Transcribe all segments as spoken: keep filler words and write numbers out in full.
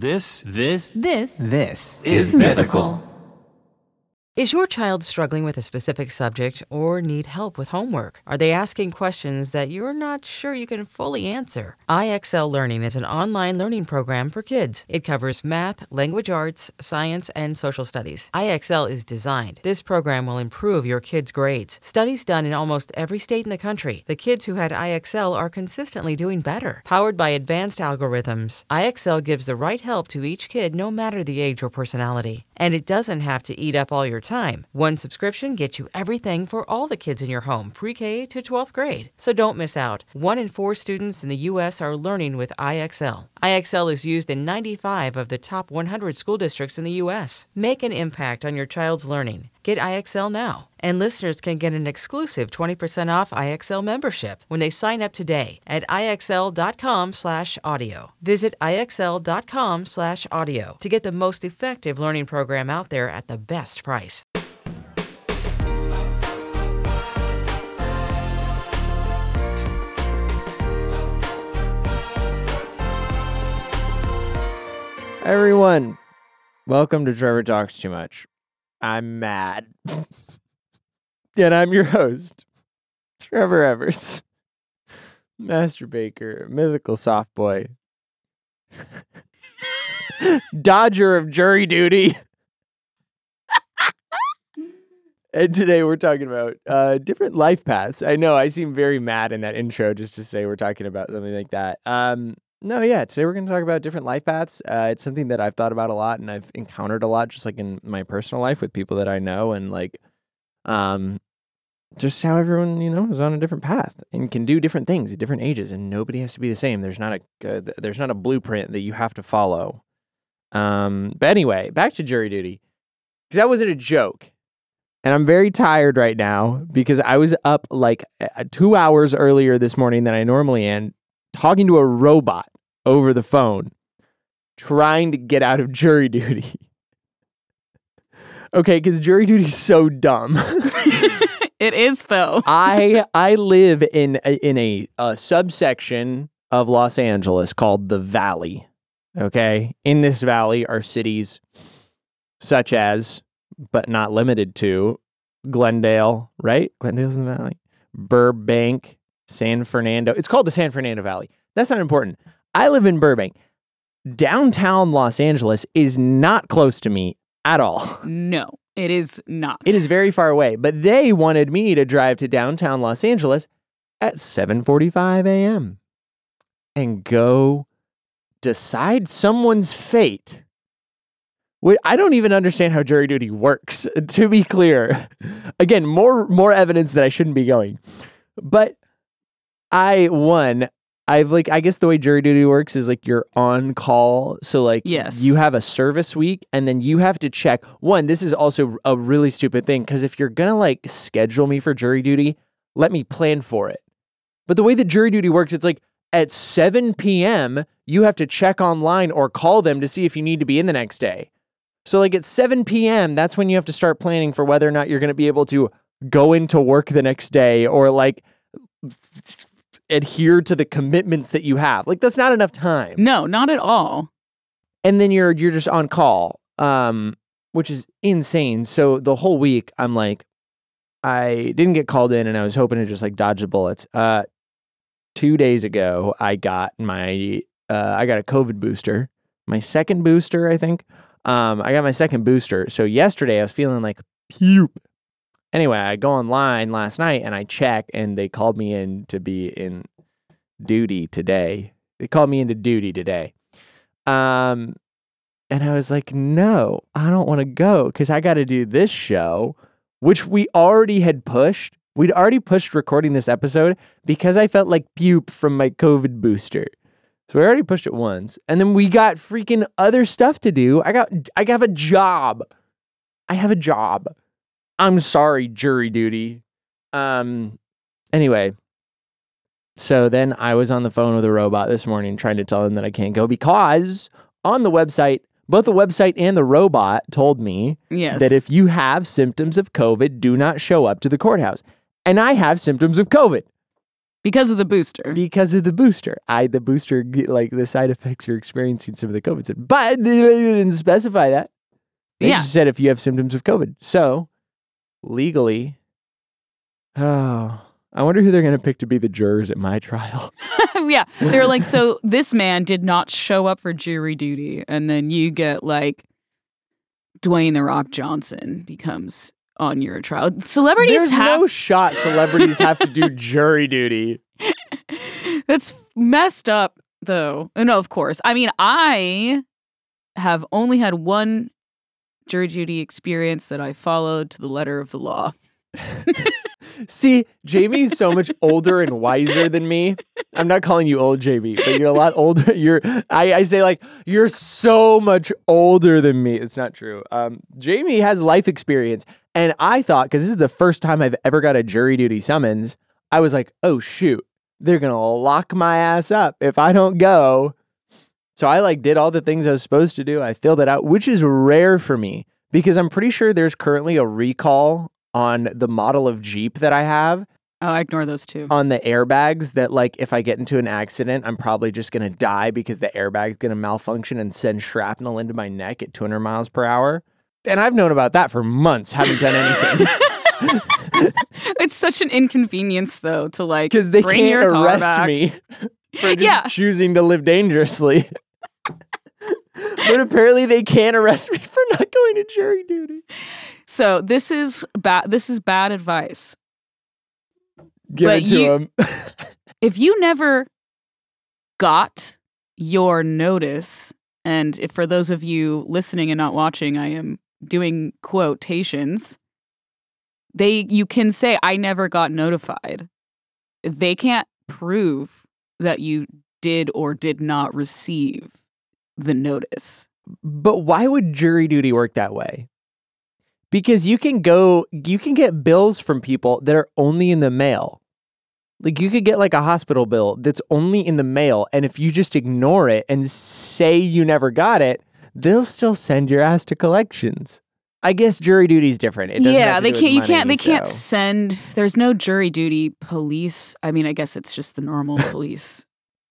This, this, This This is Mythical. Is your child struggling with a specific subject or need help with homework? Are they asking questions that you're not sure you can fully answer? I X L Learning is an online learning program for kids. It covers math, language arts, science, and social studies. I X L is designed. This program will improve your kids' grades. Studies done in almost every state in the country. The kids who had I X L are consistently doing better. Powered by advanced algorithms, I X L gives the right help to each kid no matter the age or personality. And it doesn't have to eat up all your time. One subscription gets you everything for all the kids in your home, pre-K to twelfth grade. So don't miss out. One in four students in the U S are learning with I X L. I X L is used in ninety-five of the top one hundred school districts in the U S. Make an impact on your child's learning. Get I X L now. And listeners can get an exclusive twenty percent off I X L membership when they sign up today at IXL.com slash audio. Visit IXL.com slash audio to get the most effective learning program out there at the best price. Everyone, welcome to Trevor Talks Too Much. I'm mad. And I'm your host, Trevor Everts, Master Baker, Mythical Soft Boy, Dodger of Jury Duty. And today we're talking about uh, different life paths. I know I seem very mad in that intro just to say we're talking about something like that. Um, no, yeah, today we're going to talk about different life paths. Uh, it's something that I've thought about a lot and I've encountered a lot, just like in my personal life with people that I know, and like, um, just how everyone, you know, is on a different path and can do different things at different ages, and nobody has to be the same. There's not a uh, there's not a blueprint that you have to follow. Um, but anyway, back to jury duty, because that wasn't a joke. And I'm very tired right now because I was up like two hours earlier this morning than I normally am, talking to a robot over the phone, trying to get out of jury duty. Okay, because jury duty is so dumb. It is, though. I I live in a, in a, a subsection of Los Angeles called the Valley. Okay, in this valley are cities such as, but not limited to, Glendale, right? Glendale's in the Valley. Burbank, San Fernando. It's called the San Fernando Valley. That's not important. I live in Burbank. Downtown Los Angeles is not close to me at all. No, it is not. It is very far away. But they wanted me to drive to downtown Los Angeles at seven forty-five a.m. and go decide someone's fate. Wait, I don't even understand how jury duty works, to be clear. Again, more more evidence that I shouldn't be going. But I, one, I've like, I guess the way jury duty works is like you're on call. So like Yes. you have a service week and then you have to check. One, this is also a really stupid thing because if you're going to like schedule me for jury duty, let me plan for it. But the way that jury duty works, it's like at seven p.m., you have to check online or call them to see if you need to be in the next day. So like at seven p.m., that's when you have to start planning for whether or not you're going to be able to go into work the next day or like adhere to the commitments that you have. Like that's not enough time. No, not at all. And then you're you're just on call, um, which is insane. So the whole week I'm like, I didn't get called in and I was hoping to just like dodge the bullets. Uh, two days ago, I got my uh, I got a COVID booster, my second booster, I think. Um, I got my second booster. So yesterday I was feeling like puke. Anyway, I go online last night and I check and they called me in to be in duty today. They called me into duty today. Um, and I was like, no, I don't want to go because I got to do this show, which we already had pushed. We'd already pushed recording this episode because I felt like puke from my COVID booster. So we already pushed it once. And then we got freaking other stuff to do. I got, I have a job. I have a job. I'm sorry, jury duty. Um, anyway. So then I was on the phone with a robot this morning trying to tell him that I can't go because on the website, both the website and the robot told me Yes. that if you have symptoms of COVID, do not show up to the courthouse. And I have symptoms of COVID. Because of the booster. Because of the booster. I, the booster, get, like the side effects you're experiencing some of the COVID symptoms. But they didn't specify that. They Yeah. just said if you have symptoms of COVID. So, legally, oh, I wonder who they're going to pick to be the jurors at my trial. Yeah. They're like, so this man did not show up for jury duty. And then you get like Dwayne The Rock Johnson becomes on your trial. Celebrities There's have. no shot celebrities have to do jury duty. That's messed up, though. No, of course. I mean, I have only had one jury duty experience that I followed to the letter of the law. See, Jamie's so much older and wiser than me. I'm not calling you old, Jamie, but you're a lot older. You're, I, I say like, you're so much older than me. It's not true. Um, Jamie has life experience. And I thought, because this is the first time I've ever got a jury duty summons, I was like, oh, shoot, they're going to lock my ass up if I don't go. So I like did all the things I was supposed to do. I filled it out, which is rare for me because I'm pretty sure there's currently a recall on the model of Jeep that I have. Oh, I ignore those two. On the airbags that like if I get into an accident, I'm probably just going to die because the airbag's going to malfunction and send shrapnel into my neck at two hundred miles per hour. And I've known about that for months, haven't done anything. It's such an inconvenience, though, to like Because they bring can't your car arrest back. me for just Yeah. choosing to live dangerously. But apparently they can't arrest me for not going to jury duty. So this is bad. This is bad advice. Give But it to you- them. If you never got your notice, and if for those of you listening and not watching, I am doing quotations. They, you can say, I never got notified. They can't prove that you did or did not receive the notice. But why would jury duty work that way? Because you can go, you can get bills from people that are only in the mail. Like you could get like a hospital bill that's only in the mail. And if you just ignore it and say you never got it, they'll still send your ass to collections. I guess jury duty is different. It doesn't Yeah, have to they do can't. You with can't. They money, can't so- send. There's no jury duty police. I mean, I guess it's just the normal police.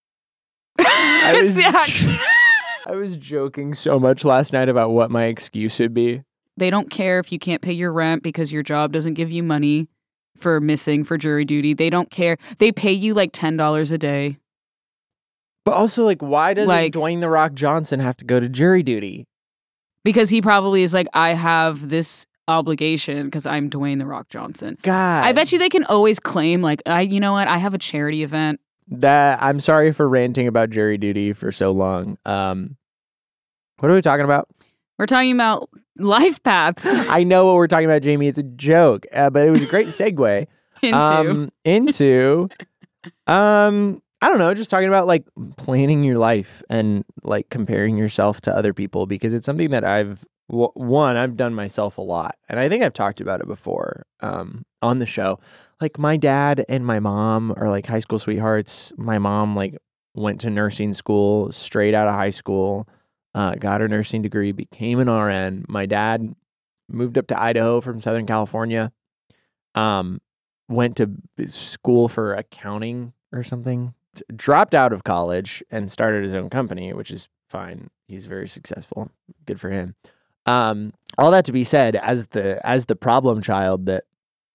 I It's was, the act- I was joking so much last night about what my excuse would be. They don't care if you can't pay your rent because your job doesn't give you money for missing for jury duty. They don't care. They pay you like ten dollars a day. But also, like, why doesn't Like- Dwayne The Rock Johnson have to go to jury duty? Because he probably is like, I have this obligation because I'm Dwayne The Rock Johnson. God. I bet you they can always claim like, I, you know what? I have a charity event. That I'm sorry for ranting about jury duty for so long. Um, what are we talking about? We're talking about life paths I know what we're talking about, Jamie. It's a joke, uh, but it was a great segue into. um, into. Um, I don't know, just talking about like planning your life and like comparing yourself to other people because it's something that I've w- one I've done myself a lot, and I think I've talked about it before um, on the show. Like my dad and my mom are like high school sweethearts. My mom like went to nursing school straight out of high school, uh, got her nursing degree, became an R N. My dad moved up to Idaho from Southern California, um, went to b- school for accounting or something, t- dropped out of college and started his own company, which is fine. He's very successful. Good for him. Um, all that to be said, as the as the problem child that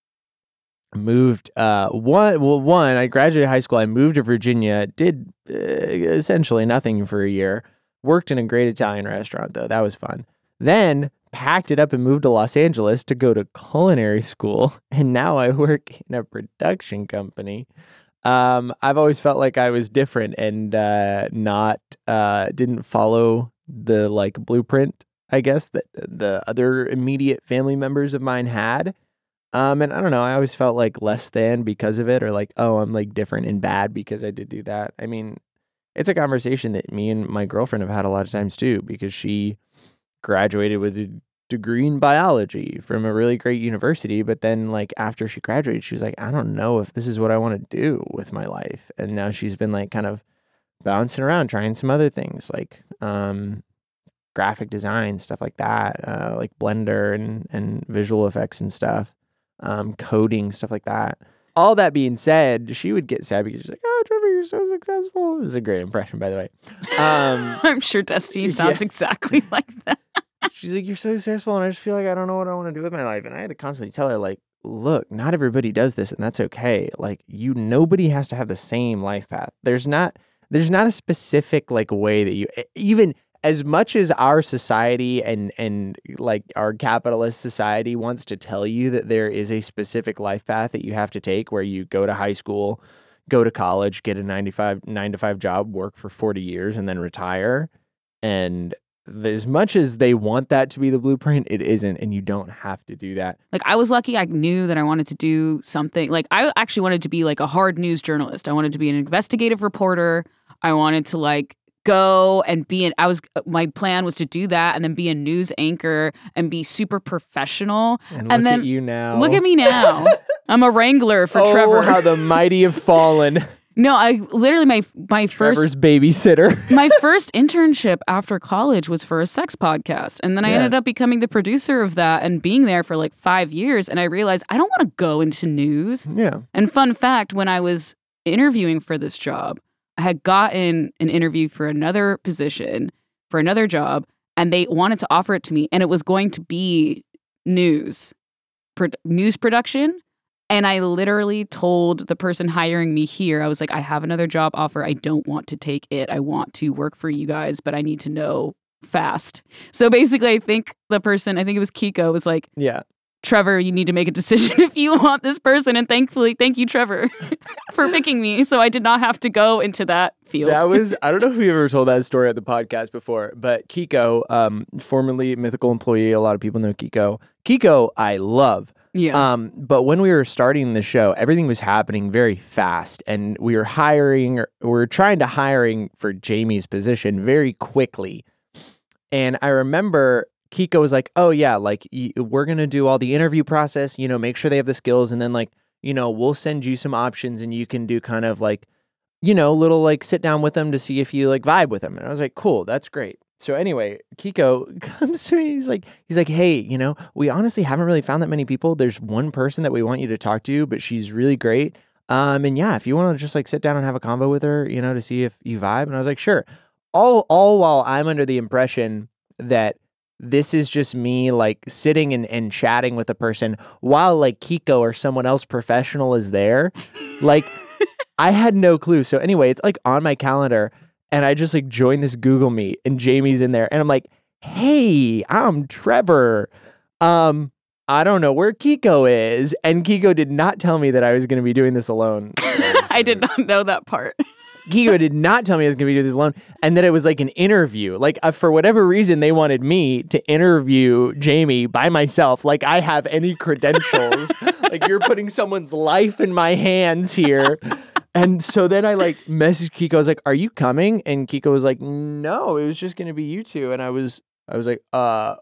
moved uh one well one I graduated high school, I moved to Virginia, did uh, essentially nothing for a year, worked in a great Italian restaurant though, that was fun, then packed it up and moved to Los Angeles to go to culinary school, and now I work in a production company. um I've always felt like I was different and uh not uh didn't follow the like blueprint, I guess, that the other immediate family members of mine had. Um, and I don't know, I always felt like less than because of it, or like, oh, I'm like different and bad because I did do that. I mean, it's a conversation that me and my girlfriend have had a lot of times too, because she graduated with a degree in biology from a really great university. But then like after she graduated, she was like, I don't know if this is what I want to do with my life. And now she's been like kind of bouncing around, trying some other things like, um, graphic design, stuff like that, uh, like Blender and, and visual effects and stuff. Um, coding, stuff like that. all that being said, she would get sad because she's like, oh, Trevor, you're so successful. It was a great impression, by the way. Um, I'm sure Destiny sounds yeah. exactly like that. She's like, you're so successful, and I just feel like I don't know what I want to do with my life. And I had to constantly tell her, like, look, not everybody does this, and that's okay. Like, you, nobody has to have the same life path. There's not, there's not a specific like way that you, even as much as our society and and like our capitalist society wants to tell you that there is a specific life path that you have to take, where you go to high school, go to college, get a ninety-five nine to five job, work for forty years, and then retire. And as much as they want that to be the blueprint, it isn't, and you don't have to do that. Like, I was lucky. I knew that I wanted to do something. Like, I actually wanted to be like a hard news journalist. I wanted to be an investigative reporter. I wanted to like go and be an, I was, my plan was to do that and then be a news anchor and be super professional. And look and then at you now. Look at me now. I'm a wrangler for oh, Trevor. how the mighty have fallen. No, I literally, my my Trevor's first babysitter. my first internship after college was for a sex podcast. And then I Yeah. ended up becoming the producer of that and being there for like five years. And I realized I don't want to go into news. Yeah. And fun fact, when I was interviewing for this job, I had gotten an interview for another position, for another job, and they wanted to offer it to me. And it was going to be news, pro- news production. And I literally told the person hiring me here, I was like, I have another job offer. I don't want to take it. I want to work for you guys, but I need to know fast. So basically, I think the person, I think it was Kiko, was like, Yeah. Trevor, you need to make a decision if you want this person. And thankfully, thank you, Trevor, for picking me. So I did not have to go into that field. That was, I don't know if we ever told that story at the podcast before, but Kiko, um, formerly Mythical employee, a lot of people know Kiko. Kiko, I love. yeah. Um, but when we were starting the show, everything was happening very fast, and we were hiring, or we were trying to hiring for Jamie's position very quickly. And I remember Kiko was like, oh yeah, like y- we're going to do all the interview process, you know, make sure they have the skills. And then like, you know, we'll send you some options and you can do kind of like, you know, little like sit down with them to see if you like vibe with them. And I was like, cool, that's great. So anyway, Kiko comes to me. He's like, he's like, hey, you know, we honestly haven't really found that many people. There's one person that we want you to talk to, but she's really great. Um, and yeah, if you want to just like sit down and have a convo with her, you know, to see if you vibe. And I was like, sure. All, all while I'm under the impression that this is just me like sitting and, and chatting with a person while like Kiko or someone else professional is there. Like I had no clue. So anyway, it's like on my calendar. And I just like joined this Google Meet and Jamie's in there. And I'm like, hey, I'm Trevor. Um, I don't know where Kiko is. And Kiko did not tell me that I was going to be doing this alone. I did not know that part. Kiko did not tell me I was going to be doing this alone. And that it was like an interview. Like uh, for whatever reason, they wanted me to interview Jamie by myself. Like I have any credentials. Like you're putting someone's life in my hands here. And so then I like messaged Kiko. I was like, are you coming? And Kiko was like, no, it was just going to be you two. And I was, I was like, uh,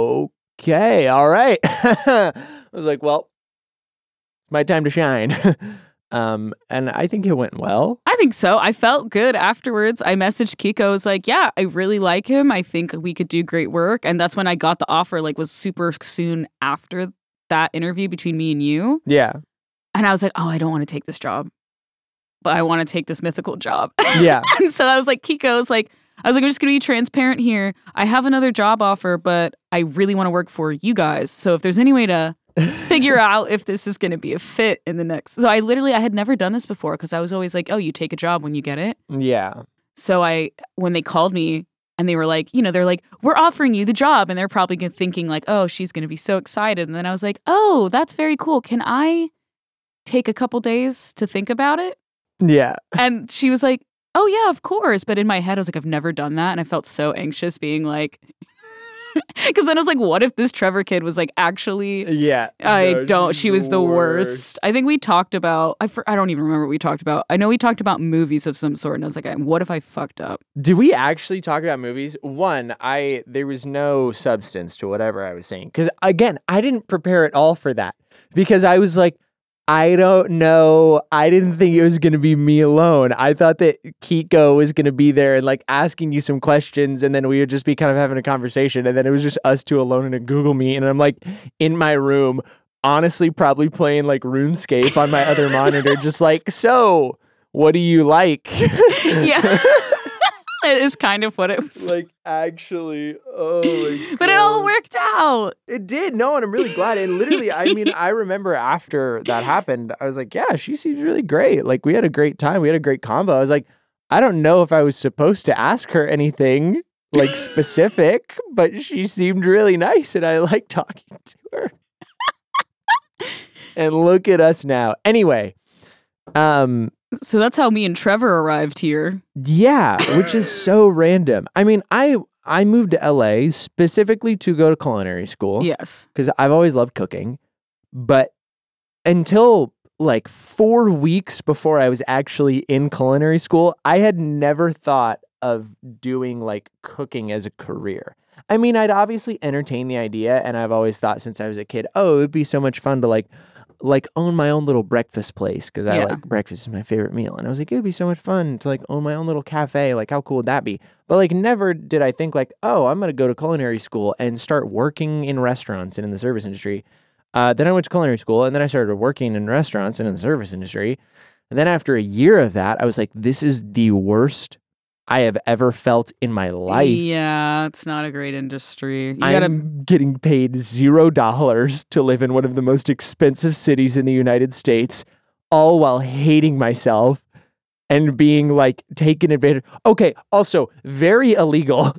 okay, all right. I was like, well, it's my time to shine. um, and I think it went well. I think so. I felt good afterwards. I messaged Kiko. I was like, yeah, I really like him. I think we could do great work. And that's when I got the offer, like was super soon after that interview between me and you. Yeah. And I was like, oh, I don't want to take this job, but I want to take this mythical job. Yeah. And so I was like, Kiko was like, I was like, I'm just going to be transparent here. I have another job offer, but I really want to work for you guys. So if there's any way to figure out if this is going to be a fit in the next. So I literally, I had never done this before because I was always like, oh, you take a job when you get it. Yeah. So I, when they called me and they were like, you know, they're like, we're offering you the job. And they're probably g- thinking like, oh, she's going to be so excited. And then I was like, oh, that's very cool. Can I take a couple days to think about it? Yeah. And she was like, oh, yeah, of course. But in my head, I was like, I've never done that. And I felt so anxious being like, because then I was like, what if this Trevor kid was like, actually, Yeah. I No, don't, she's she was the worst. I think we talked about, I, for, I don't even remember what we talked about. I know we talked about movies of some sort. And I was like, what if I fucked up? Did we actually talk about movies? One, I there was no substance to whatever I was saying. Because again, I didn't prepare at all for that. Because I was like, I don't know. I didn't think it was going to be me alone. I thought that Kiko was going to be there and like asking you some questions, and then we would just be kind of having a conversation, and then it was just us two alone in a Google Meet, and I'm like in my room honestly probably playing like RuneScape on my other monitor, just like, so what do you like? Yeah. It is kind of what it was. Like, actually, oh my God. But it all worked out. It did. No, and I'm really glad. And literally, I mean, I remember after that happened, I was like, yeah, she seems really great. Like, we had a great time. We had a great convo. I was like, I don't know if I was supposed to ask her anything like specific, but she seemed really nice and I liked talking to her. And look at us now. Anyway, um, so that's how me and Trevor arrived here. yeah, which is so random. I mean, I I moved to L A specifically to go to culinary school. Yes. Because I've always loved cooking. But until like four weeks before I was actually in culinary school, I had never thought of doing like cooking as a career. I mean, I'd obviously entertained the idea, and I've always thought since I was a kid, oh, it would be so much fun to like like own my own little breakfast place because I Yeah. like breakfast is my favorite meal. And I was like, it would be so much fun to like own my own little cafe. Like, how cool would that be? But like, never did I think like, oh, I'm going to go to culinary school and start working in restaurants and in the service industry. Uh, then I went to culinary school and then I started working in restaurants and in the service industry. And then after a year of that, I was like, this is the worst I have ever felt in my life. Yeah, it's not a great industry. You I'm gotta getting paid zero dollars to live in one of the most expensive cities in the United States, all while hating myself and being like taken advantage. Okay, also very illegal.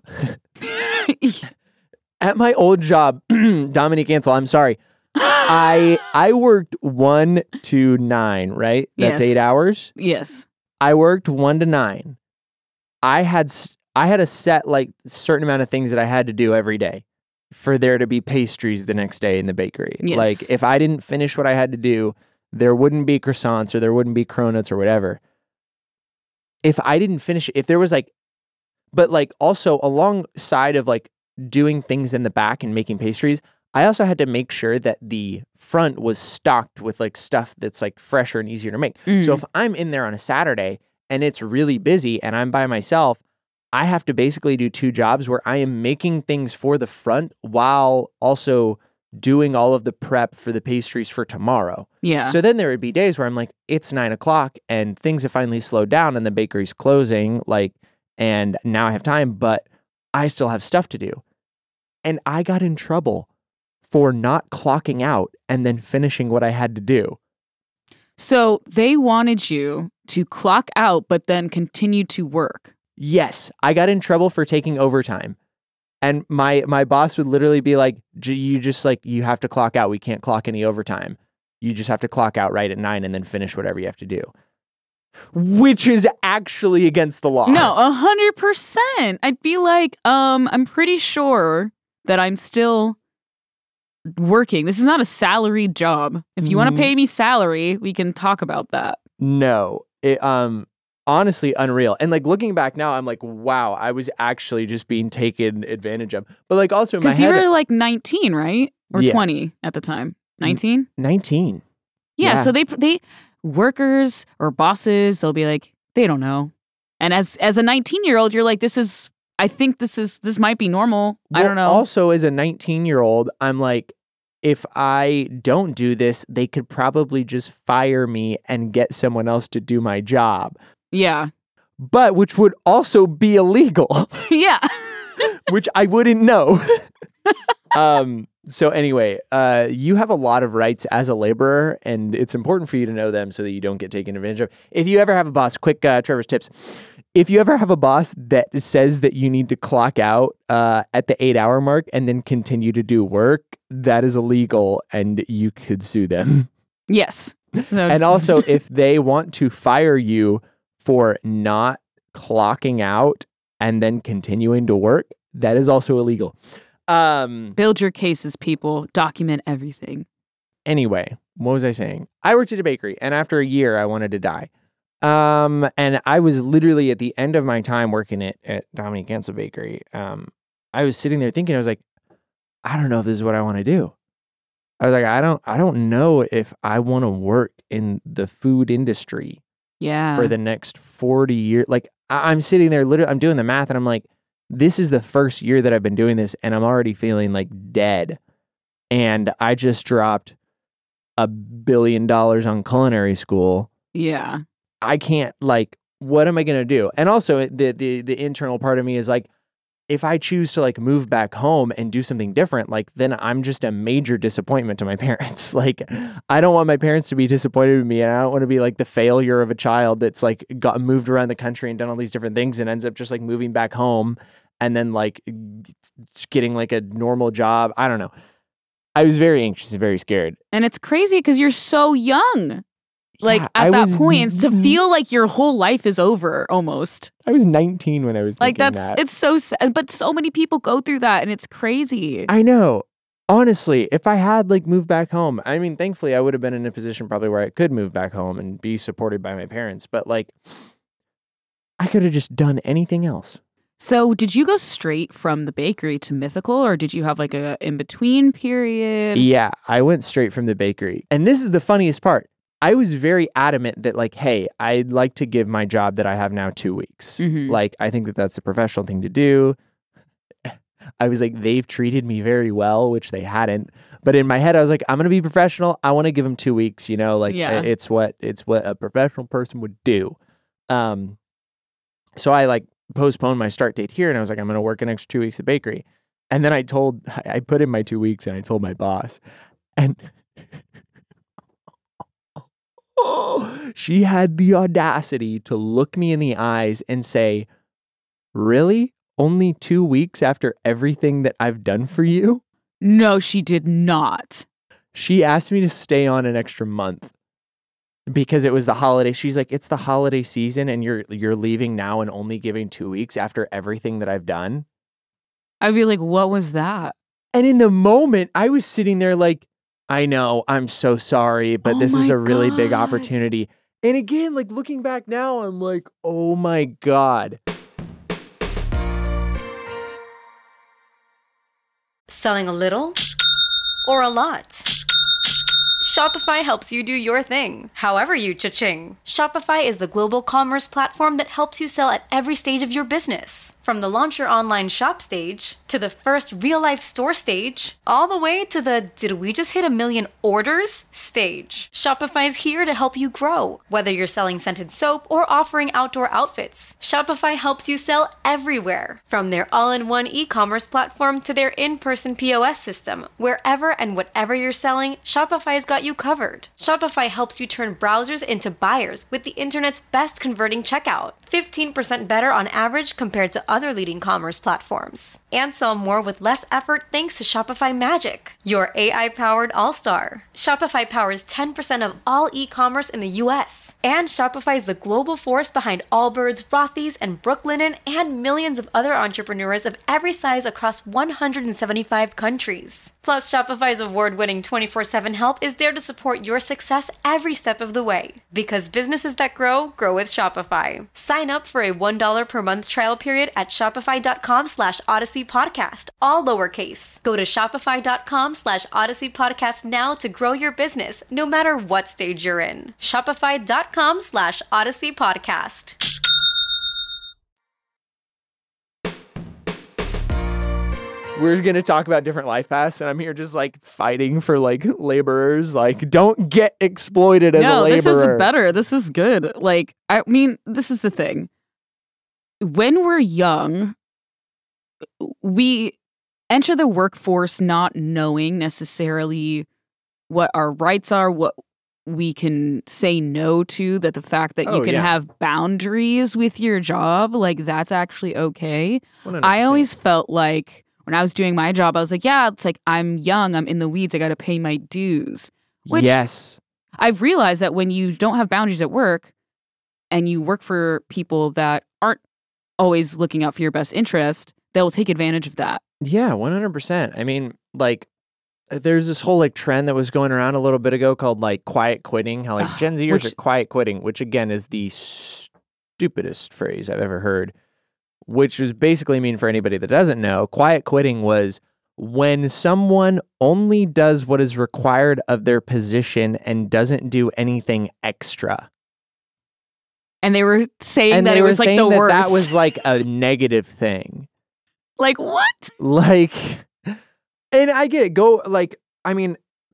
At my old job, Dominique Ansel, I'm sorry. I I worked one to nine, right? That's Yes. eight hours. Yes. I worked one to nine. I had s- I had a set like certain amount of things that I had to do every day for there to be pastries the next day in the bakery. Yes. Like if I didn't finish what I had to do, there wouldn't be croissants or there wouldn't be cronuts or whatever. If I didn't finish, if there was like, but like also alongside of like doing things in the back and making pastries, I also had to make sure that the front was stocked with like stuff that's like fresher and easier to make. Mm. So if I'm in there on a Saturday and it's really busy and I'm by myself, I have to basically do two jobs where I am making things for the front while also doing all of the prep for the pastries for tomorrow. Yeah. So then there would be days where I'm like, it's nine o'clock and things have finally slowed down and the bakery's closing, like, and now I have time, but I still have stuff to do. And I got in trouble for not clocking out and then finishing what I had to do. So they wanted you to clock out, but then continue to work. Yes, I got in trouble for taking overtime. And my my boss would literally be like, "J- you just like, you have to clock out. We can't clock any overtime. You just have to clock out right at nine and then finish whatever you have to do." Which is actually against the law. No, a hundred percent. I'd be like, um, I'm pretty sure that I'm still working. This is not a salaried job. If you want Mm. to pay me salary, we can talk about that. No. It, um, honestly, unreal. And like looking back now, I'm like, wow, I was actually just being taken advantage of. But like also in my Because you head, were like nineteen, right? Or Yeah. twenty at the time. nineteen? nineteen. Yeah, Yeah. so they they workers or bosses, they'll be like, they don't know. And as as a nineteen-year-old, you're like, this is I think this is this might be normal. I Well, don't know. Also, as a nineteen year old, I'm like, if I don't do this, they could probably just fire me and get someone else to do my job. Yeah. But which would also be illegal, Yeah. which I wouldn't know. um. So anyway, uh, you have a lot of rights as a laborer, and it's important for you to know them so that you don't get taken advantage of. If you ever have a boss, quick uh, Trevor's tips. If you ever have a boss that says that you need to clock out uh, at the eight hour mark and then continue to do work, that is illegal, and you could sue them. Yes. So And also, if they want to fire you for not clocking out and then continuing to work, that is also illegal. Um. build your cases, people. Document everything. Anyway, what was I saying? I worked at a bakery, and after a year, I wanted to die. Um, and I was literally at the end of my time working at, at Dominique Ansel Bakery. Um, I was sitting there thinking, I was like, I don't know if this is what I want to do. I was like, I don't, I don't know if I want to work in the food industry Yeah. for the next forty years. Like I, I'm sitting there, literally, I'm doing the math, and I'm like, this is the first year that I've been doing this, and I'm already feeling like dead. And I just dropped a billion dollars on culinary school. Yeah. I can't, like, what am I going to do? And also the, the, the internal part of me is like, if I choose to like move back home and do something different, like then I'm just a major disappointment to my parents. Like I don't want my parents to be disappointed with me, and I don't want to be like the failure of a child that's like got moved around the country and done all these different things and ends up just like moving back home and then like getting like a normal job. I don't know. I was very anxious and very scared. And it's crazy because you're so young. Like Yeah, at I that was point, to n- feel like your whole life is over almost. I was nineteen when I was Like thinking that's that. it's so sad, but so many people go through that and it's crazy. I know. Honestly, if I had like moved back home, I mean, thankfully I would have been in a position probably where I could move back home and be supported by my parents. But like, I could have just done anything else. So, did you go straight from the bakery to Mythical, or did you have like a in between period? Yeah, I went straight from the bakery. And this is the funniest part. I was very adamant that like, hey, I'd like to give my job that I have now two weeks. Mhm. Like, I think that that's the professional thing to do. I was like, they've treated me very well, which they hadn't. But in my head, I was like, I'm going to be professional. I want to give them two weeks, you know, like Yeah. it's what it's what a professional person would do. Um, so I like postponed my start date here, and I was like, I'm going to work an extra two weeks at bakery. And then I told, I put in my two weeks and I told my boss, and she had the audacity to look me in the eyes and say, really? Only two weeks after everything that I've done for you? No, she did not. She asked me to stay on an extra month because it was the holiday. She's like, it's the holiday season and you're you're leaving now and only giving two weeks after everything that I've done. I'd be like, what was that? And in the moment, I was sitting there like, I know, I'm so sorry, but Oh this is my a really big God. opportunity. And again, like looking back now, I'm like, oh my God. Selling a little or a lot? Shopify helps you do your thing, however you cha-ching. Shopify is the global commerce platform that helps you sell at every stage of your business. From the launch your online shop stage, to the first real-life store stage, all the way to the did we just hit a million orders stage. Shopify's here to help you grow. Whether you're selling scented soap or offering outdoor outfits, Shopify helps you sell everywhere. From their all-in-one e-commerce platform to their in-person P O S system, wherever and whatever you're selling, Shopify's got you covered. Shopify helps you turn browsers into buyers with the internet's best converting checkout. fifteen percent better on average compared to other leading commerce platforms. And sell more with less effort thanks to Shopify Magic, your A I-powered all-star. Shopify powers ten percent of all e-commerce in the U S. And Shopify is the global force behind Allbirds, Rothy's, and Brooklinen, and millions of other entrepreneurs of every size across one hundred seventy-five countries. Plus, Shopify's award-winning twenty-four seven help is there to support your success every step of the way. Because businesses that grow, grow with Shopify. Sign up for a one dollar per month trial period at shopify.com slash Odyssey Podcast, all lowercase. Go to shopify.com slash Odyssey Podcast now to grow your business, no matter what stage you're in. Shopify.com slash Odyssey Podcast. We're going to talk about different life paths, and I'm here just like fighting for like laborers. Like, don't get exploited as a No, laborer. this is better. This is good. Like, I mean, this is the thing. When we're young, we enter the workforce not knowing necessarily what our rights are, what we can say no to, that the fact that you Oh, can yeah. have boundaries with your job, like that's actually okay. one hundred percent. I always felt like when I was doing my job, I was like, yeah, it's like I'm young, I'm in the weeds, I got to pay my dues. Which yes. I've realized that when you don't have boundaries at work and you work for people that aren't always looking out for your best interest, they'll take advantage of that. Yeah, one hundred percent. I mean, like, there's this whole like trend that was going around a little bit ago called like quiet quitting. How like Gen Zers Which- are quiet quitting, which again is the stupidest phrase I've ever heard. Which was basically mean for anybody that doesn't know, quiet quitting was when someone only does what is required of their position and doesn't do anything extra. And they were saying And that they it were was like saying the that worst. that was like a negative thing. like, what? Like, and I get it. Go, like, I mean,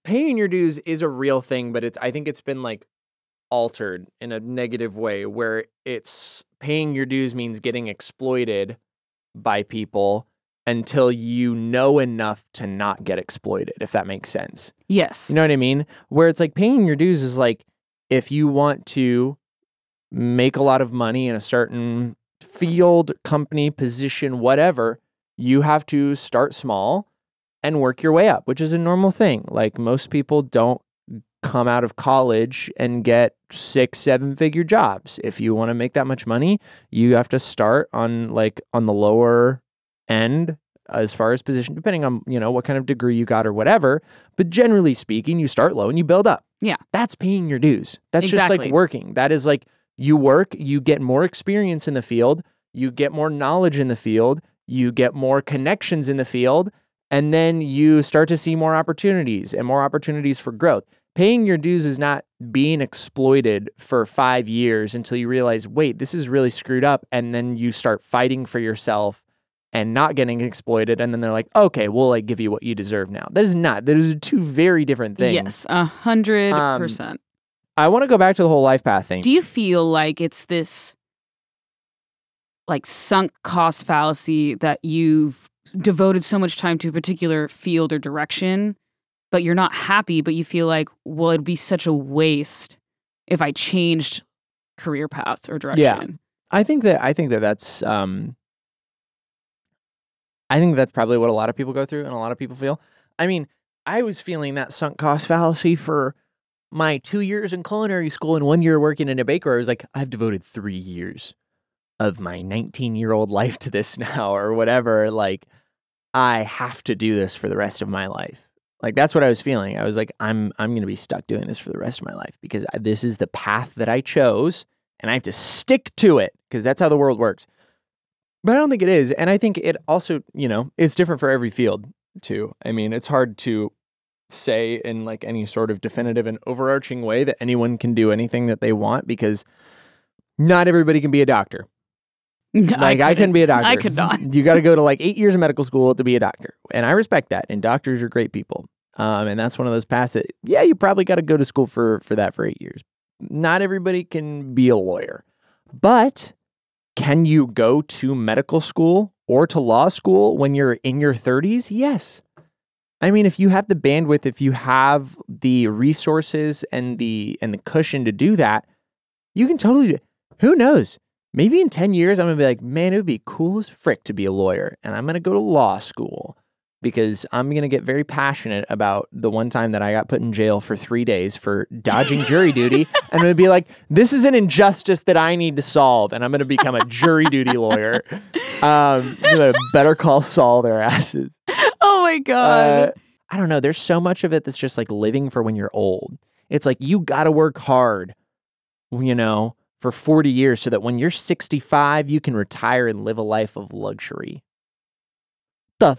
paying your dues is a real thing, but it's I think it's been like altered in a negative way where it's paying your dues means getting exploited by people until you know enough to not get exploited, if that makes sense. Yes. You know what I mean? Where it's like paying your dues is like if you want to make a lot of money in a certain field, company, position, whatever, you have to start small and work your way up, which is a normal thing. Like most people don't come out of college and get six, seven figure jobs. If you want to make that much money, you have to start on like on the lower end as far as position, depending on, you know, what kind of degree you got or whatever. But generally speaking, you start low and you build up. Yeah. That's paying your dues. That's Exactly. just like working. That is like you work, you get more experience in the field, you get more knowledge in the field, you get more connections in the field, and then you start to see more opportunities and more opportunities for growth. Paying your dues is not being exploited for five years until you realize, wait, this is really screwed up. And then you start fighting for yourself and not getting exploited. And then they're like, okay, we'll like give you what you deserve now. That is not, those are two very different things. Yes, a hundred Um, percent. I want to go back to the whole life path thing. Do you feel like it's this like sunk cost fallacy that you've devoted so much time to a particular field or direction, but you're not happy, but you feel like, well, it'd be such a waste if I changed career paths or direction? Yeah. I think that I think that that's um I think that's probably what a lot of people go through and a lot of people feel. I mean, I was feeling that sunk cost fallacy for my two years in culinary school and one year working in a bakery. I was like, I've devoted three years of my nineteen-year-old life to this now or whatever. Like, I have to do this for the rest of my life. Like, that's what I was feeling. I was like, I'm I'm going to be stuck doing this for the rest of my life because I, this is the path that I chose and I have to stick to it because that's how the world works. But I don't think it is. And I think it also, you know, it's different for every field too. I mean, it's hard to say in like any sort of definitive and overarching way that anyone can do anything that they want because not everybody can be a doctor. Like I, I couldn't be a doctor. I could not. You got to go to like eight years of medical school to be a doctor. And I respect that. And doctors are great people. Um, and that's one of those paths that, yeah, you probably got to go to school for, for that for eight years. Not everybody can be a lawyer. But can you go to medical school or to law school when you're in your thirties? Yes. I mean, if you have the bandwidth, if you have the resources and the and the cushion to do that, you can totally do it. Who knows? Maybe in ten years, I'm going to be like, man, it would be cool as frick to be a lawyer. And I'm going to go to law school because I'm going to get very passionate about the one time that I got put in jail for three days for dodging jury duty. And I'm going to be like, this is an injustice that I need to solve. And I'm going to become a jury duty lawyer. Um, I'm going to better call Saul their asses. Oh my God. Uh, I don't know. There's so much of it that's just like living for when you're old. It's like you got to work hard, you know, for forty years so that when you're sixty-five, you can retire and live a life of luxury. The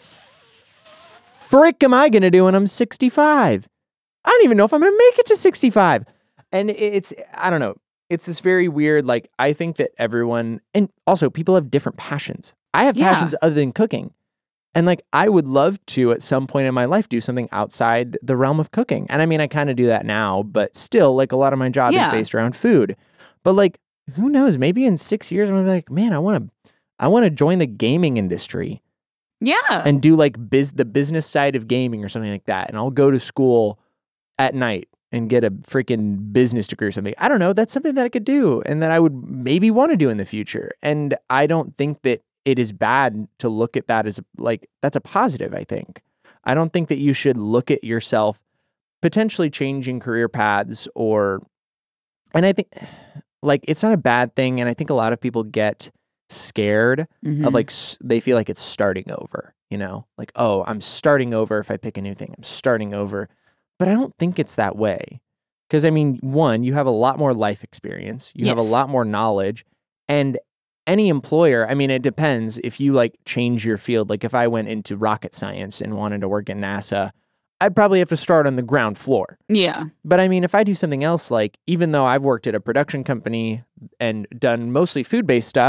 frick am I going to do when I'm sixty-five? I don't even know if I'm going to make it to sixty-five. And it's, I don't know. It's this very weird, like, I think that everyone, and also people have different passions. I have Yeah. passions other than cooking. And like, I would love to at some point in my life do something outside the realm of cooking. And I mean, I kind of do that now, but still, like a lot of my job Yeah. is based around food. But like, who knows? Maybe in six years, I'm gonna be like, man, I want to, I want to join the gaming industry Yeah. and do like biz, the business side of gaming or something like that. And I'll go to school at night and get a freaking business degree or something. I don't know. That's something that I could do and that I would maybe want to do in the future. And I don't think that it is bad to look at that as like, that's a positive, I think. I don't think that you should look at yourself potentially changing career paths or, and I think like, it's not a bad thing. And I think a lot of people get scared Mhm. of like, s- they feel like it's starting over, you know, like, oh, I'm starting over if I pick a new thing, I'm starting over. But I don't think it's that way. Because I mean, one, you have a lot more life experience, you have a Yes. lot more knowledge, and any employer, I mean, it depends if you like change your field. Like if I went into rocket science and wanted to work at NASA, I'd probably have to start on the ground floor. Yeah. But I mean, if I do something else, like even though I've worked at a production company and done mostly food-based stuff,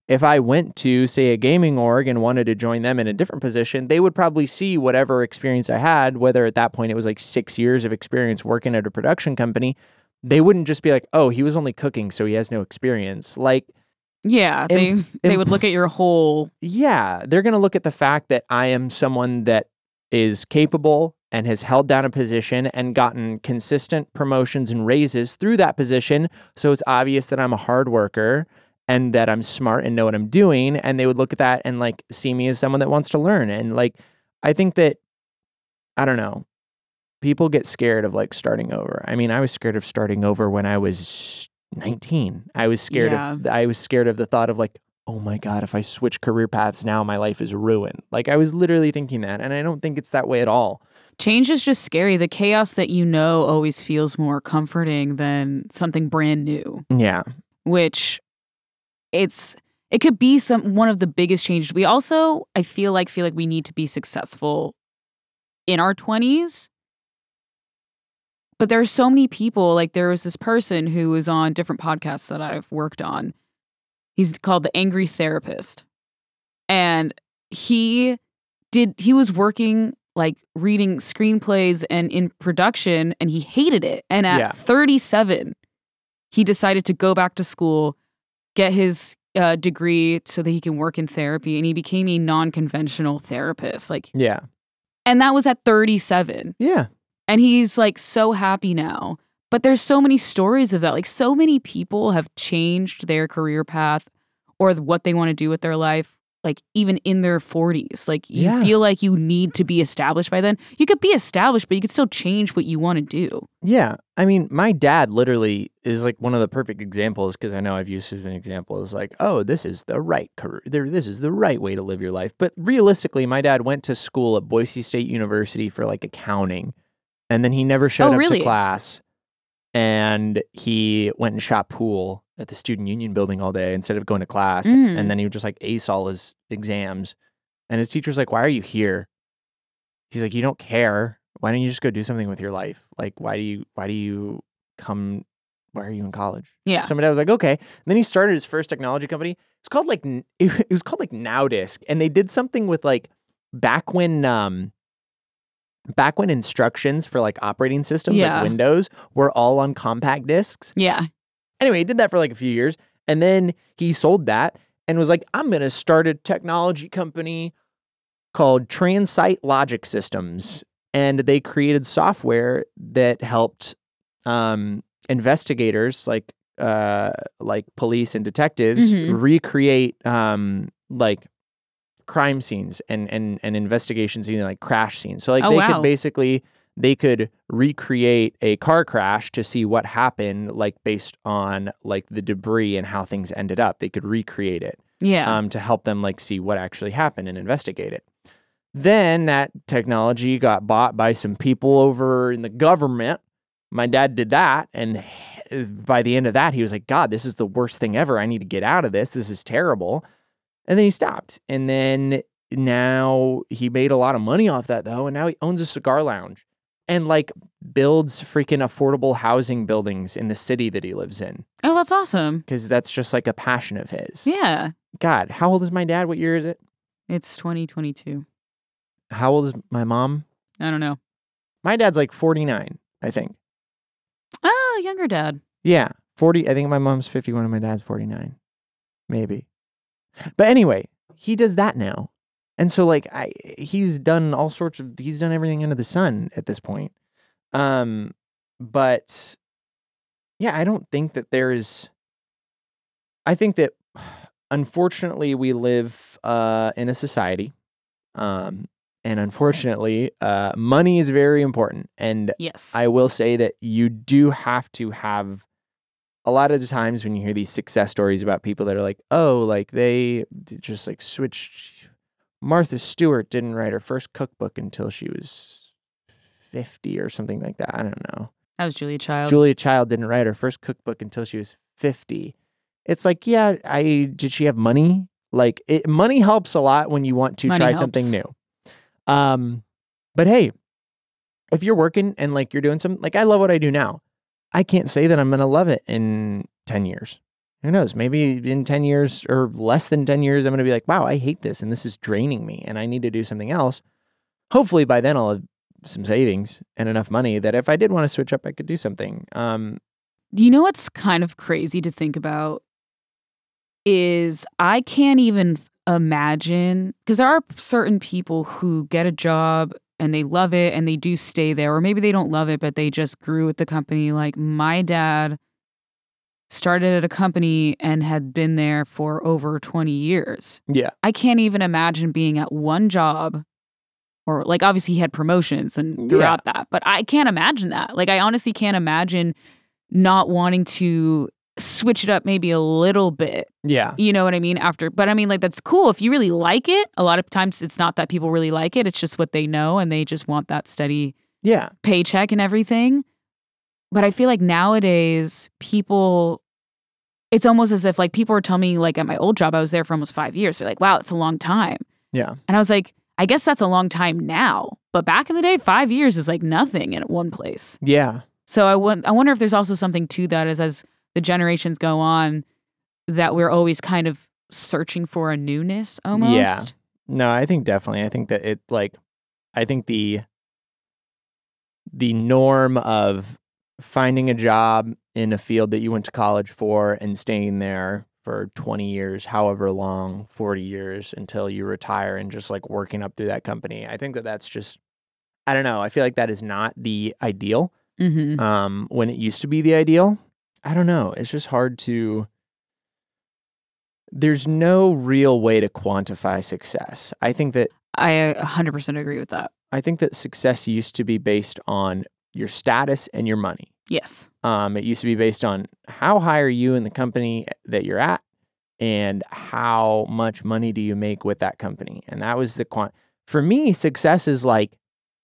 if I went to, say, a gaming org and wanted to join them in a different position, they would probably see whatever experience I had, whether at that point it was like six years of experience working at a production company. They wouldn't just be like, oh, he was only cooking, so he has no experience. Like, Yeah, they Im- they im- would look at your whole. yeah, they're going to look at the fact that I am someone that is capable and has held down a position and gotten consistent promotions and raises through that position. So it's obvious that I'm a hard worker and that I'm smart and know what I'm doing. And they would look at that and like see me as someone that wants to learn. And like, I think that, I don't know, people get scared of like starting over. I mean, I was scared of starting over when I was nineteen. I was scared Yeah. of, I was scared of the thought of like, oh my God, if I switch career paths now, my life is ruined. Like I was literally thinking that. And I don't think it's that way at all. Change is just scary. The chaos that you know always feels more comforting than something brand new, Yeah. which it's it could be some one of the biggest changes. We also, I feel like feel like we need to be successful in our twenties. But there are so many people, like there was this person who was on different podcasts that I've worked on. He's called The Angry Therapist. And he did he was working like reading screenplays and in production, and he hated it. And at Yeah. thirty-seven, he decided to go back to school, get his uh, degree so that he can work in therapy, and he became a non-conventional therapist. Like, Yeah. and that was at thirty-seven. Yeah. And he's like so happy now. But there's so many stories of that. Like so many people have changed their career path or what they want to do with their life, like even in their forties. Like you Yeah. feel like you need to be established by then. You could be established, but you could still change what you want to do. Yeah. I mean, my dad literally is like one of the perfect examples because I know I've used as an example is like, oh, this is the right career. There, this is the right way to live your life. But realistically, my dad went to school at Boise State University for like accounting. And then he never showed Oh, up really? to class. And he went and shot pool at the student union building all day instead of going to class. Mm. And then he would just like ace all his exams. And his teacher's like, why are you here? He's like, you don't care. Why don't you just go do something with your life? Like, why do you, why do you come, why are you in college? Yeah. So my dad was like, okay. And then he started his first technology company. It's called like, N- it was called like Nowdisk. And they did something with like, back when, um, back when instructions for like operating systems Yeah. like Windows were all on compact discs. Yeah. Anyway, he did that for like a few years. And then he sold that and was like, I'm going to start a technology company called Transite Logic Systems. And they created software that helped um, investigators like uh, like police and detectives Mhm. recreate um, like crime scenes and, and, and investigation scenes, like crash scenes. So like Oh, they wow. could basically, they could recreate a car crash to see what happened, like based on like the debris and how things ended up. They could recreate it Yeah. um, to help them like see what actually happened and investigate it. Then that technology got bought by some people over in the government. My dad did that. And by the end of that, he was like, God, this is the worst thing ever. I need to get out of this. This is terrible. And then he stopped. And then now he made a lot of money off that though. And now he owns a cigar lounge and like builds freaking affordable housing buildings in the city that he lives in. Oh, that's awesome. Because that's just like a passion of his. Yeah. God, how old is my dad? What year is it? It's twenty twenty-two. How old is my mom? I don't know. My dad's like forty-nine, I think. Oh, younger dad. Yeah, forty. I think my mom's fifty-one and my dad's forty-nine. Maybe. But anyway, he does that now. And so like I he's done all sorts of he's done everything under the sun at this point. Um but yeah, I don't think that there is I think that unfortunately we live uh in a society um and unfortunately uh money is very important, and Yes. I will say that you do have to have a lot of the times when you hear these success stories about people that are like, oh, like they d- just like switched. Martha Stewart didn't write her first cookbook until she was fifty or something like that. I don't know. That was Julia Child. Julia Child didn't write her first cookbook until she was fifty. It's like, yeah, I did she have money? Like it, money helps a lot when you want to Money try helps. something new. Um, but hey, if you're working and like you're doing some, like I love what I do now. I can't say that I'm going to love it in ten years. Who knows? Maybe in ten years or less than ten years, I'm going to be like, wow, I hate this and this is draining me and I need to do something else. Hopefully by then I'll have some savings and enough money that if I did want to switch up, I could do something. Um, Do you know what's kind of crazy to think about is I can't even imagine, because there are certain people who get a job and they love it and they do stay there, or maybe they don't love it, but they just grew with the company. Like my dad started at a company and had been there for over twenty years. yeah. I can't even imagine being at one job, or like obviously he had promotions and throughout that, but I can't imagine that. Like I honestly can't imagine not wanting to switch it up maybe a little bit. Yeah. You know what I mean? After, but I mean, like, that's cool. If you really like it, a lot of times it's not that people really like it. It's just what they know and they just want that steady Yeah. paycheck and everything. But I feel like nowadays people, it's almost as if like people were telling me, like at my old job, I was there for almost five years. They're like, wow, it's a long time. Yeah. And I was like, I guess that's a long time now. But back in the day, five years is like nothing in one place. Yeah. So I, w- I wonder if there's also something to that as as the generations go on that we're always kind of searching for a newness almost. Yeah. No, I think definitely. I think that it like, I think the, the norm of finding a job in a field that you went to college for and staying there for twenty years, however long, forty years until you retire and just like working up through that company. I think that that's just, I don't know. I feel like that is not the ideal. Mm-hmm. Um, when it used to be the ideal, I don't know. It's just hard to, there's no real way to quantify success. I think that, I one hundred percent agree with that. I think that success used to be based on your status and your money. Yes. Um, it used to be based on how high are you in the company that you're at and how much money do you make with that company. And that was the quant. For me, success is like,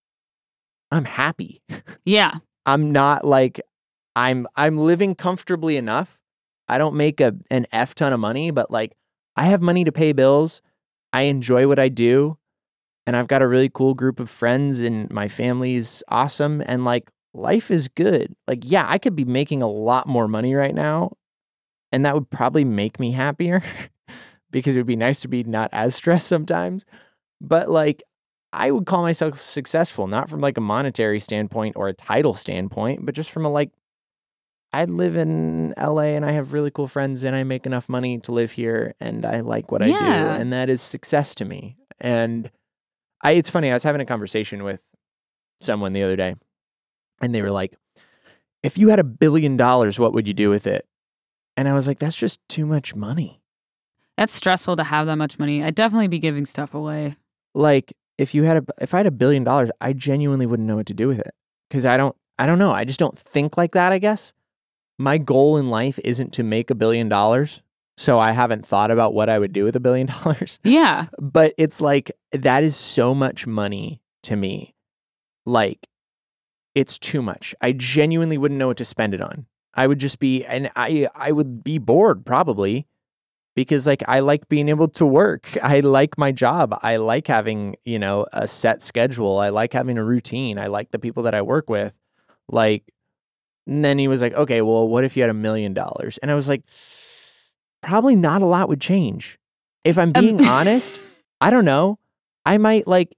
I'm happy. Yeah. I'm not like, I'm I'm living comfortably enough. I don't make a an F ton of money, but like I have money to pay bills. I enjoy what I do. And I've got a really cool group of friends and my family's awesome. And like life is good. Like, yeah, I could be making a lot more money right now. And that would probably make me happier because it would be nice to be not as stressed sometimes. But like, I would call myself successful, not from like a monetary standpoint or a title standpoint, but just from a like, I live in L A and I have really cool friends and I make enough money to live here and I like what I do. Yeah. And that is success to me. And I, it's funny, I was having a conversation with someone the other day and they were like, if you had a billion dollars, what would you do with it? And I was like, that's just too much money. That's stressful to have that much money. I'd definitely be giving stuff away. Like if you had a, if I had a billion dollars, I genuinely wouldn't know what to do with it. Cause I don't, I don't know. I just don't think like that, I guess. My goal in life isn't to make a billion dollars. So I haven't thought about what I would do with a billion dollars. Yeah. But it's like, that is so much money to me. Like, it's too much. I genuinely wouldn't know what to spend it on. I would just be, and I, I would be bored probably because like, I like being able to work. I like my job. I like having, you know, a set schedule. I like having a routine. I like the people that I work with. Like, and then he was like, okay, well, what if you had a million dollars? And I was like, probably not a lot would change. If I'm being um, honest, I don't know. I might like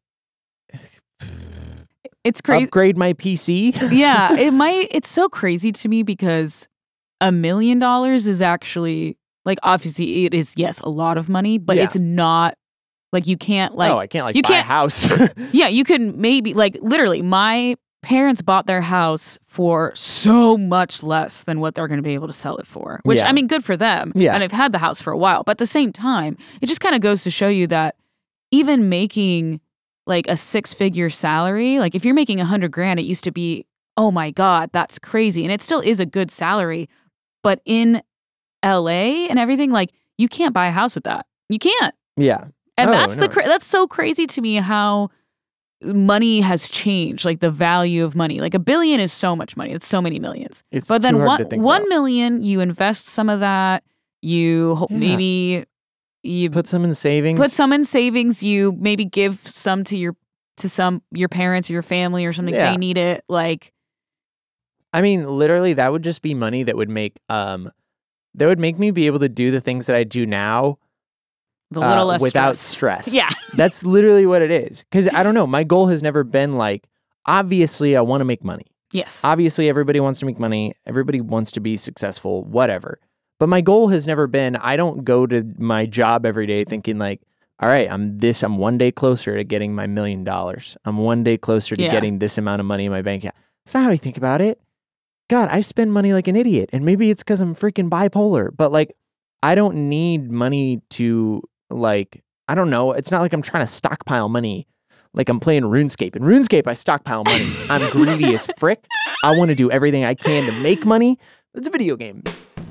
it's crazy. Upgrade my P C. Yeah, it might. It's so crazy to me because a million dollars is actually like, obviously it is, yes, a lot of money, but yeah. it's not like you can't like. Oh, I can't like you buy can't, a house. Yeah, you can maybe like literally my parents bought their house for so much less than what they're going to be able to sell it for, which yeah. I mean, good for them. Yeah. And they've had the house for a while, but at the same time, it just kind of goes to show you that even making like a six figure salary, like if you're making a hundred grand, it used to be, oh my God, that's crazy. And it still is a good salary, but in L A and everything, like you can't buy a house with that. You can't. Yeah. And oh, that's no. the, cra- that's so crazy to me how money has changed, like the value of money. Like a billion is so much money. It's so many millions. It's but then too hard one to think one about. million, you invest some of that. You ho- Yeah. maybe you Put some in savings. put some in savings. You maybe give some to your to some your parents or your family or something. Yeah. They need it. Like I mean, literally, that would just be money that would make um that would make me be able to do the things that I do now The little uh, less without stress. stress. Yeah. That's literally what it is. Because I don't know, my goal has never been like, obviously I want to make money. Yes. Obviously everybody wants to make money. Everybody wants to be successful, whatever. But my goal has never been, I don't go to my job every day thinking like, all right, I'm this, I'm one day closer to getting my million dollars. I'm one day closer to Yeah. getting this amount of money in my bank account. That's not how I think about it. God, I spend money like an idiot. And maybe it's because I'm freaking bipolar. But like, I don't need money to like, I don't know. It's not like I'm trying to stockpile money. Like I'm playing RuneScape. In RuneScape, I stockpile money. I'm greedy as frick. I want to do everything I can to make money. It's a video game.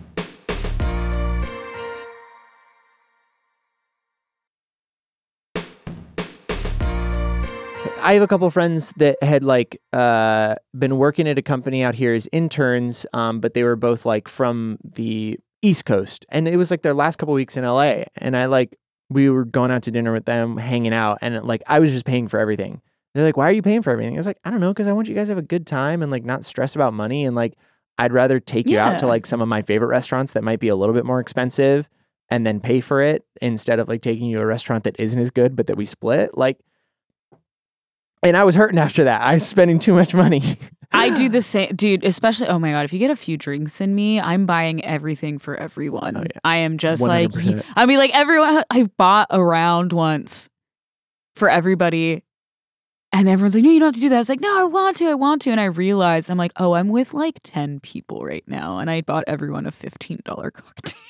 I have a couple friends that had like uh, been working at a company out here as interns, um, but they were both like from the East Coast, and it was like their last couple weeks in L A. And I like we were going out to dinner with them, hanging out, and like I was just paying for everything. They're like, "Why are you paying for everything?" I was like, "I don't know, because I want you guys to have a good time and like not stress about money, and like I'd rather take you out Yeah. to like some of my favorite restaurants that might be a little bit more expensive, and then pay for it instead of like taking you to a restaurant that isn't as good, but that we split." Like. And I was hurting after that. I was spending too much money. I do the same, dude, especially, oh my God, if you get a few drinks in me, I'm buying everything for everyone. Oh, yeah. I am just one hundred percent. like, I mean, like everyone, I bought a round once for everybody. And everyone's like, no, you don't have to do that. I was like, no, I want to, I want to. And I realized, I'm like, oh, I'm with like ten people right now. And I bought everyone a fifteen dollars cocktail.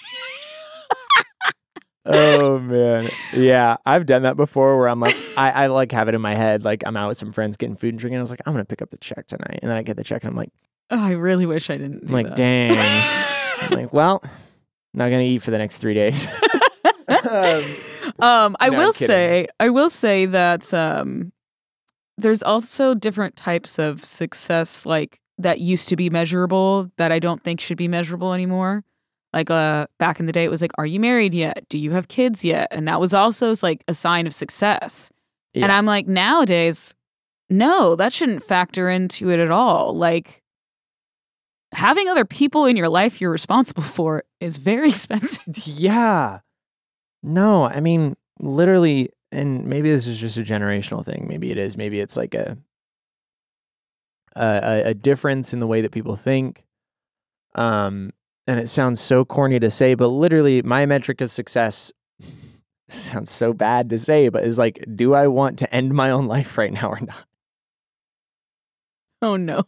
Oh man. Yeah. I've done that before where I'm like, I, I like have it in my head. Like I'm out with some friends getting food and drinking. I was like, I'm going to pick up the check tonight. And then I get the check and I'm like, Oh, I really wish I didn't do I'm like, that. dang. I'm like, well, not going to eat for the next three days. um, Um, I No, I'm will kidding. say, I will say that um, there's also different types of success, like that used to be measurable that I don't think should be measurable anymore. Like uh, back in the day, it was like, "Are you married yet? Do you have kids yet?" And that was also like a sign of success. And Yeah. I'm like, nowadays, no, that shouldn't factor into it at all. Like having other people in your life you're responsible for is very expensive. yeah. No, I mean, literally, and maybe this is just a generational thing. Maybe it is. Maybe it's like a a, a- a difference in the way that people think. Um, and it sounds so corny to say, but literally, my metric of success sounds so bad to say, but is like, do I want to end my own life right now or not? Oh no.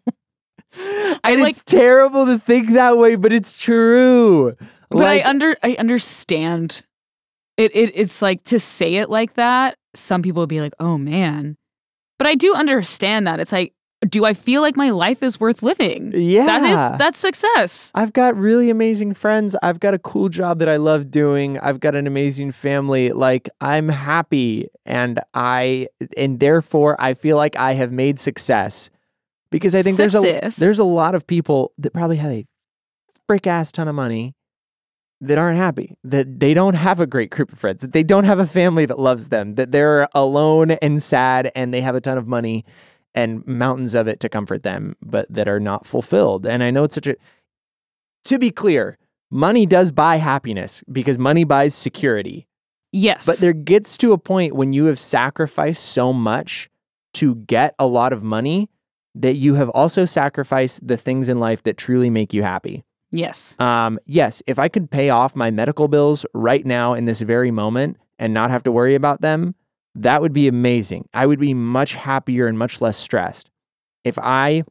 I I and like- it's terrible to think that way, but it's true. But like, I under I understand it, it it's like to say it like that, some people would be like, "Oh man." But I do understand that. It's like, do I feel like my life is worth living? yeah, That is that's success. I've got really amazing friends. I've got a cool job that I love doing. I've got an amazing family. Like I'm happy and I and therefore I feel like I have made success. Because I think there's a Success. there's a lot of people that probably have a frick ass ton of money that aren't happy, that they don't have a great group of friends, that they don't have a family that loves them, that they're alone and sad and they have a ton of money and mountains of it to comfort them, but that are not fulfilled. And I know it's such a, to be clear, money does buy happiness because money buys security. Yes. But there gets to a point when you have sacrificed so much to get a lot of money that you have also sacrificed the things in life that truly make you happy. yes. Um, yes, if I could pay off my medical bills right now in this very moment and not have to worry about them, that would be amazing. I would be much happier and much less stressed. If I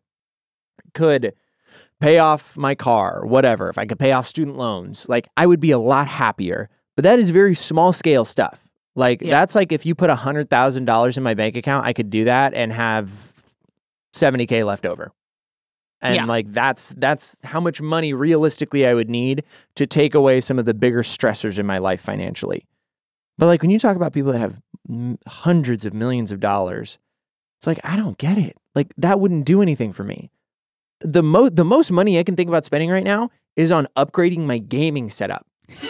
could pay off my car, whatever, if I could pay off student loans, like I would be a lot happier. But that is very small scale stuff. Like Yeah. that's like if you put one hundred thousand dollars in my bank account, I could do that and have seventy K left over. And Yeah. like that's that's how much money realistically I would need to take away some of the bigger stressors in my life financially. But like when you talk about people that have m- hundreds of millions of dollars, it's like I don't get it. Like that wouldn't do anything for me. The most the most money I can think about spending right now is on upgrading my gaming setup.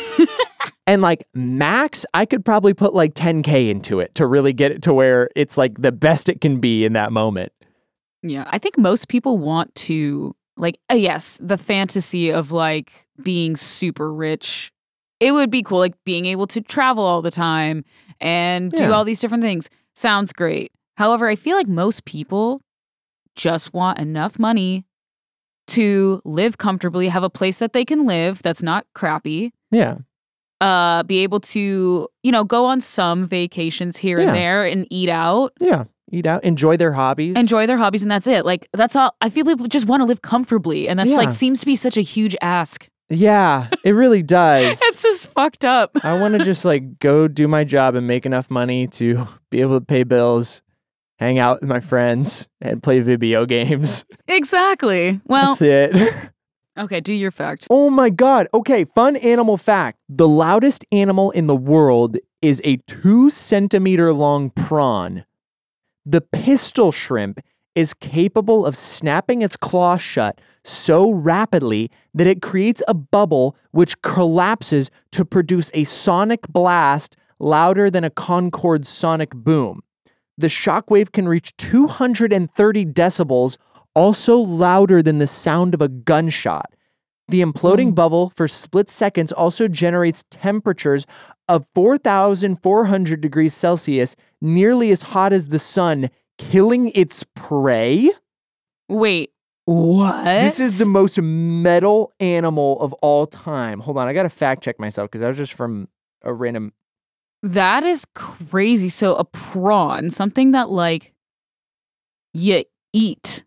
And like max, I could probably put like ten K into it to really get it to where it's like the best it can be in that moment. Yeah. I think most people want to like, uh, yes, the fantasy of like being super rich. It would be cool, like being able to travel all the time and do Yeah. all these different things. Sounds great. However, I feel like most people just want enough money to live comfortably, have a place that they can live that's not crappy, Yeah. uh, be able to, you know, go on some vacations here Yeah. and there and eat out, Yeah. Eat out, enjoy their hobbies. enjoy their hobbies, and that's it. Like, that's all. I feel people just want to live comfortably, and that's Yeah. like seems to be such a huge ask. Yeah, it really does. It's just fucked up. I want to just like go do my job and make enough money to be able to pay bills, hang out with my friends, and play video games. Exactly. Well, That's it. okay, do your fact. Oh my God. Okay, fun animal fact. The loudest animal in the world is a two centimeter long prawn. The pistol shrimp is capable of snapping its claw shut so rapidly that it creates a bubble which collapses to produce a sonic blast louder than a Concorde sonic boom. The shockwave can reach two hundred thirty decibels, also louder than the sound of a gunshot. The imploding bubble for split seconds also generates temperatures of four thousand four hundred degrees Celsius, nearly as hot as the sun, killing its prey. Wait, what? This is the most metal animal of all time. Hold on, I gotta fact check myself because I was just from a random. That is crazy. So a prawn, something that like you eat.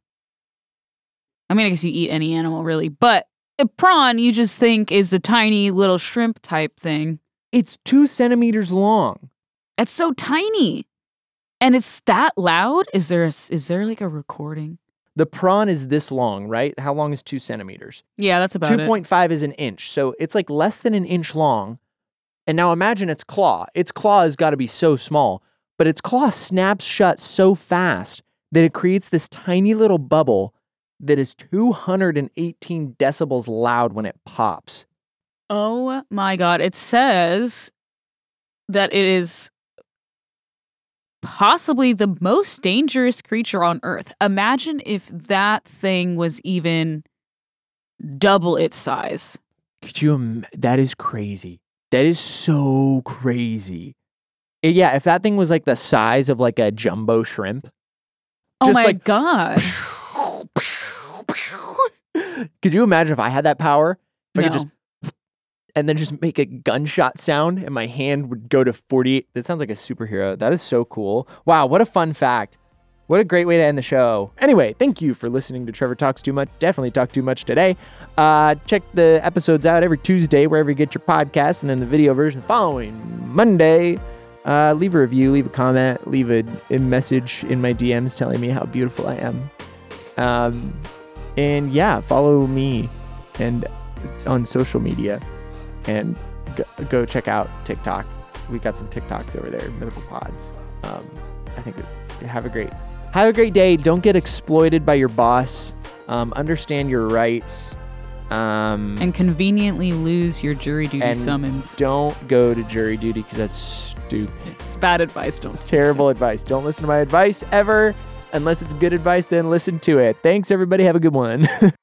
I mean, I guess you eat any animal really, but a prawn you just think is a tiny little shrimp type thing. It's two centimeters long. It's so tiny. And it's that loud? Is there a, is there like a recording? The prawn is this long, right? How long is two centimeters? Yeah, that's about two it. point five is an inch. So it's like less than an inch long. And now imagine its claw. Its claw has got to be so small, but its claw snaps shut so fast that it creates this tiny little bubble that is two hundred eighteen decibels loud when it pops. Oh my God. It says that it is possibly the most dangerous creature on Earth. Imagine if that thing was even double its size. Could you? Im- that is crazy. That is so crazy. Eh, yeah, if that thing was like the size of like a jumbo shrimp. Oh just my like, God. Could you imagine if I had that power? If I No. could just and then just make a gunshot sound and my hand would go to forty-eight. That sounds like a superhero. That is so cool. Wow, what a fun fact. What a great way to end the show. Anyway, thank you for listening to Trevor Talks Too Much. Definitely talk too much today. Uh, check the episodes out every Tuesday, wherever you get your podcasts, and then the video version the following Monday. Uh, leave a review, leave a comment, leave a, a message in my D Ms telling me how beautiful I am. Um, and yeah, follow me and it's on social media. And go, go check out TikTok. We got some TikToks over there, Mythical Pods. Um, I think that, have a great, have a great day. Don't get exploited by your boss. Um, understand your rights. Um, And conveniently lose your jury duty and summons. don't go to jury duty because that's stupid. It's bad advice. Don't. Terrible advice. Don't listen to my advice ever. Unless it's good advice, then listen to it. Thanks, everybody. Have a good one.